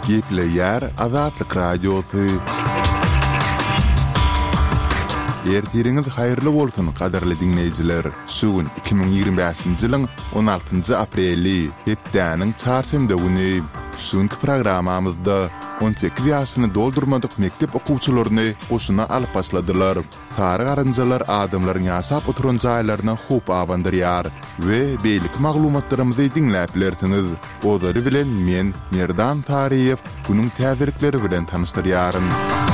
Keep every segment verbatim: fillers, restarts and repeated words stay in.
Gepleyer Azatlyk Radiosu. Ertiriniz hayırlı bolsun kadarly dinleyijiler. Şugun iki bin ýygrimi beşinji ýylyň on altynjy apreli hepdäniň çarşamba güni şuňky programamyzda on sekiz ýaşyny doldurmadyk mektep okuwçylaryny goşuna alyp başladylar. Sary garynjalar adamlaryň ýaşap oturan jaýlaryna hup awandyrýar we beýlik maglumatlarymyzy dinläp bilersiňiz. Ozary bilen men Merdan Tariýew günüň täzirikleri bilen tanışdyrýarym.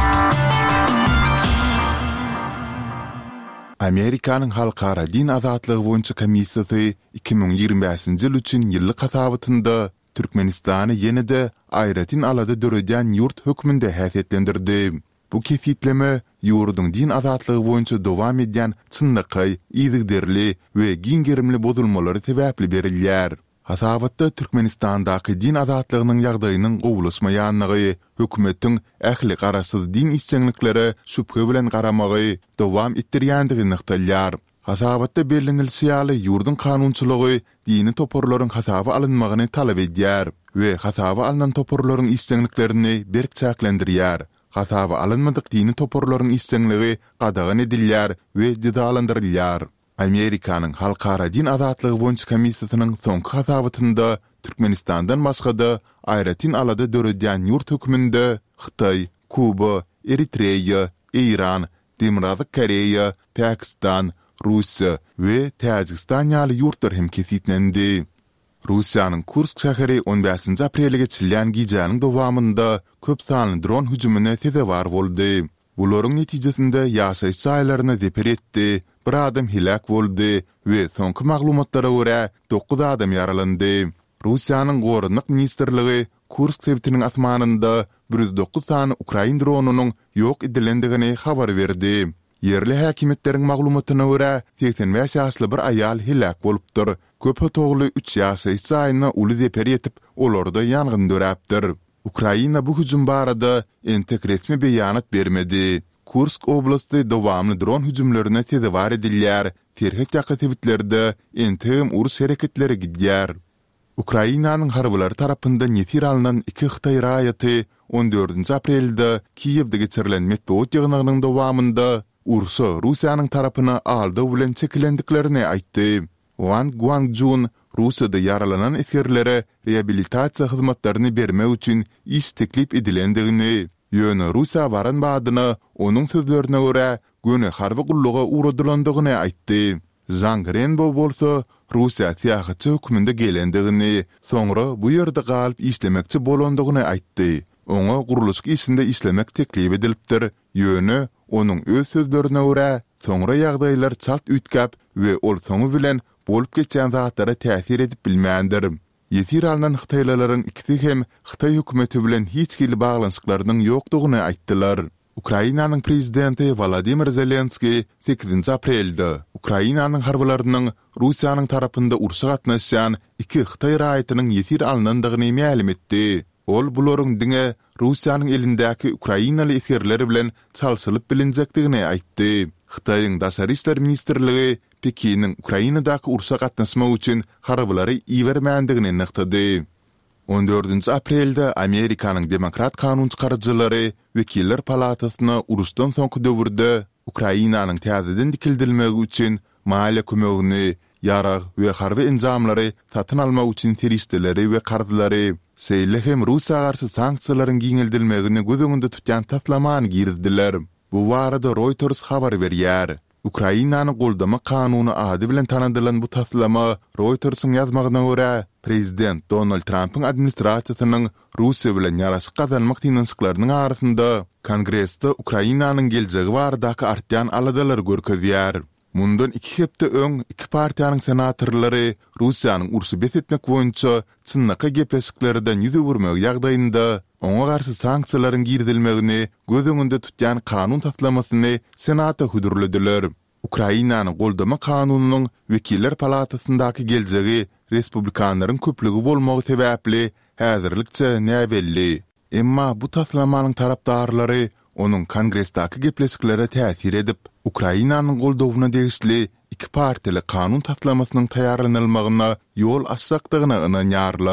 Amerikanyň Halkara Din Azatlygy boýunça komissiýasy iki bin ýygrimi beşinji ýyl üçin ýyllyk hasabatynda Türkmenistany ýene-de aýratyn alady döredýän ýurt hökmünde häsiýetlendirdi. Bu kefitleme ýurduň din azatlygy boýunça dowam edýän çynlyky, ýygyderli we giňgerimli bozulmalary sebäpli berilýär. Hasabatda Türkmenistandaky din azatlygynyň ýagdaýynyň gowulaşmaýanlygy, hökümetiň ähli garasyz din isçeňlikleri şüphe bilen garamagy dowam etdirýändigi nykdalýar. Hasabatda bellenilýär ýurdun kanunçylygy dini toporlaryň hasaba alynmagyny talap edýär we hasaba alynan toporlaryň isçeňliklerini berkçäklendirýär. Hasaba alynmadyk dini toporlaryň isçeňligi gadagan edilýär we jidalandyrylýar. Amerikanyň Halkara Din Azatlygy boýunça komissiýasynyň soňky hasabatynda Türkmenistandan başga aýratyn alady döredýän ýurt hökmünde Hytaý, Kuba, Eritreýa, Iran, Demokratik Koreýa, Pakistan, Russiýa we Täjikistan ýaly ýurtlar hem kesitlendi. Russiýanyň Kursk şäheri on beşinji aprelge geçirilýän giýjanyň dowamynda köp sanly dron hüjümine sebäp boldy. Bularyň netijesinde ýaşaýyş jaýlaryna deper etdi, bir adam hilak boldy we soňky maglumatlara görä dokuz adam ýaralandy. Russiýanyň Gorunlyk ministrligi Kursk sebitiniň asmanynda bir yüz dokuz sany Ukrain dronunyň ýok edilendigini habar berdi. Yerli häkimetleriň maglumatyna görä seksen beş ýaşly bir aýal hilak bolupdyr. Köp togly üç ýaşaýyş jaýyna uly deper etip olarda ýangyn döräpdir. Ukraina bu hüjüm barada entek resmi beýanat bermedi. Kursk oblasty dowamly dron hüjümlerine tezewar edilýär. Terhek ýakatybtlerde entegim urus hereketleri gidýär. Ukrainanyň harbylary tarapyndan ýetir alynan iki Hytaý raýaty on dördünji aprelde Kiýewde geçirilen metbuat ýygnagynyň dowamynda urusy Russiýanyň tarapyna aldy bilen çekilendiklerini aýtdy. Wang Guangjun Russiýada yaralanan eskerlere reabilitasiýa hyzmatlaryny bermek üçin iş teklip edilendigini, ýöne Russiýa baran badyna onuň sözlerine görä göne harby gulluga uğradylandygyny aýtdy. Zhang Renbo bolsa Russiýa tähäçi hökmünde gelendigini, soňra bu ýerde galyp işlemekçi bolandygyny aýtdy. Oňa guruluşky işinde işlemek teklip edilipdir, ýöne onuň öz sözlerine görä soňra ýagdaýlar çalt ütkap we ol soňu bilen bolup geçen zatlara täsir edip bilmändir. Ýetir alynan Hytaýlaryň ikisi hem Hytaý hökümeti bilen hiç kili baglanşyklarynyň ýokdugyny aýtdylar. Ukrainanyň prezidenti Volodymyr Zelenski sekizinji aprelde Ukrainanyň harbalarynyň Russiýanyň tarapynda uruşa gatnaşan iki Hytaý raýatynyň ýetir alynandygyny ma'lum etdi. Ol bularyň diňe Russiýanyň elindäki Ukrainaly eskerleri bilen çalşylyp bilinjekdigini aýtdy. Hytaýyň daşary işler ministrligi Pekiniň Ukrainadaky uruşa gatnaşmak üçin harbylary iýermändigini nyktady. on dördünji aprelde Amerikanyň Demokrat kanun çykarjylary Wekiller Palatasyna uruşdan soňky döwürde Ukrainanyň täzeden dikildilmegi üçin maliýe kömegini, ýarag we harby enjamlary satyn almak üçin teristleri we karzdylary, seýle hem Russiýa garşy sanksiýalaryň giňildilmegini göz öňünde tutýan taslamany girdiler. Bu barada Reuters habar berýär. Ukrainanyň goldama kanuny ady bilen tanadylan bu taslama Reutersyň ýazmagyna görä prezident Donald Trumpyň administrasiýasynyň Russiýa bilen ýaraşyk gazanmak tinançyklarynyň arasynda Kongressde Ukrainanyň geljegi baradaky artýan aladalary görkezýär. Mundan iki hepde öň iki partiýanyň senatorlary Russiýanyň urusy betetmek boýunça çynnyky gepleşiklerden ýüze wurmak ýagdaýynda oňa garşy sanksiýalaryň girdilmegini göz öňünde tutýan kanun taslamasyny senata hudurladiler. Ukrainanyň goldama kanunynyň Wekiller Palatasyndaky geljegi respublikanlaryň köplügi bolmagy sebäpli häzirlikçe näbelli. Emma bu taslamanyň tarapdarlary onuň kongressdaky gepleşiklere täsir edip Ukrainanyň goldawyna degişli iki partili kanun taslamasynyň taýarlanylmagyna ýol açjakdygyna ynanýarlar.